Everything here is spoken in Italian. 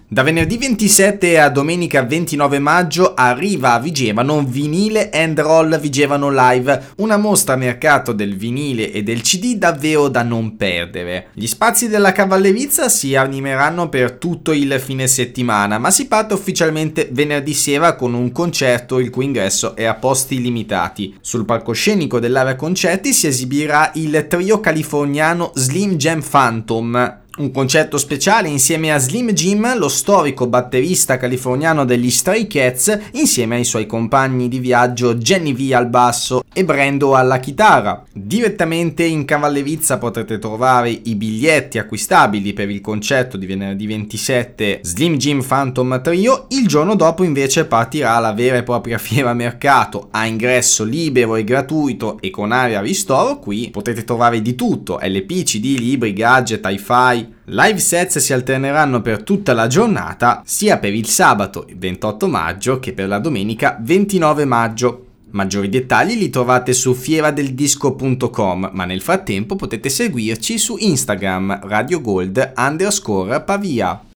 Da venerdì 27 a domenica 29 maggio arriva a Vigevano Vinile and Roll Vigevano Live, una mostra mercato del vinile e del CD davvero da non perdere. Gli spazi della cavallerizza si animeranno per tutto il fine settimana, ma si parte ufficialmente venerdì sera con un concerto il cui ingresso è a posti limitati. Sul palcoscenico dell'area concerti si esibirà il trio californiano Slim Jim Phantom. Un concerto speciale insieme a Slim Jim, lo storico batterista californiano degli Stray Cats, insieme ai suoi compagni di viaggio Jenny V al basso e Brando alla chitarra. Direttamente in cavallerizza potrete trovare i biglietti acquistabili per il concerto di venerdì 27 Slim Jim Phantom Trio. Il giorno dopo invece partirà la vera e propria fiera mercato, a ingresso libero e gratuito e con area ristoro. Qui potete trovare di tutto: LP, CD, libri, gadget, hi-fi. Live sets si alterneranno per tutta la giornata, sia per il sabato 28 maggio che per la domenica 29 maggio. Maggiori dettagli li trovate su fieradeldisco.com, ma nel frattempo potete seguirci su Instagram radiogold_Pavia.